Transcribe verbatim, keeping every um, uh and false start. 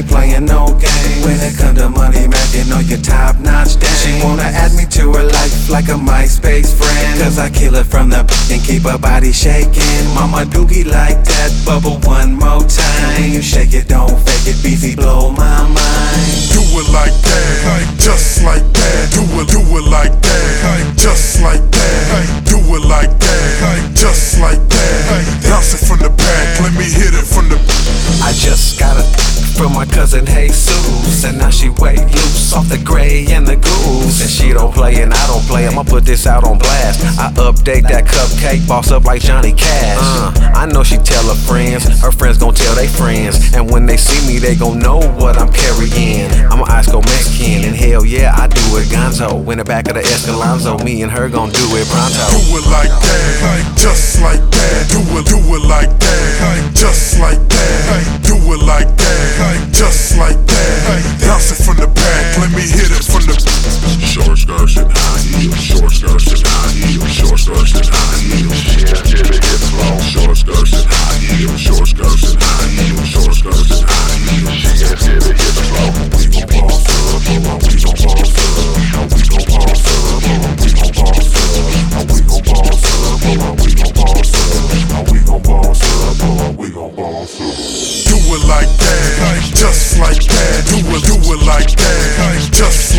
ain't playing no game. When it come to money, man, you know you're top notch. Damn. She wanna add me to her life like a MySpace friend, cause I kill it from the and keep her body shaking. Mama doogie like that, bubble one more time. When you shake it, don't fake it, beefy blow my mind. Do it like that, just like that. Do it, do it like that, just like that. Do it like that, just like that. Bounce it from the back, let me hit it from the. I just got a from my cousin Jesus, and now she way loose off the gray and the goose. And she don't play and I don't play, I'ma put this out on blast. I update that cupcake, boss up like Johnny Cash. uh, I know she tell her friends, her friends gon' tell they friends, and when they see me they gon' know what I'm carrying. I'm an ice cold Mexican, and hell yeah I do it gonzo. In the back of the Escalonzo, me and her gon' do it pronto. Do it like that, just like that. Do it, do it like that, just like that. Do it like that, just like that. Bounce it from the back, let me hit it from the. Short skirts and high heels, short skirts and high heels, short skirts and high heels. Yeah, till the hips long. Short skirts and high heels, short skirts and high heels, short skirts and high heels. Yeah, till the hips long. We gon' boss up, we gon' boss up, we gon' boss up, we gon' boss up, we gon' boss up, we gon' boss up, we gon' boss up, we gon' boss up. Do it like that, just like that. Do it, do it like that, just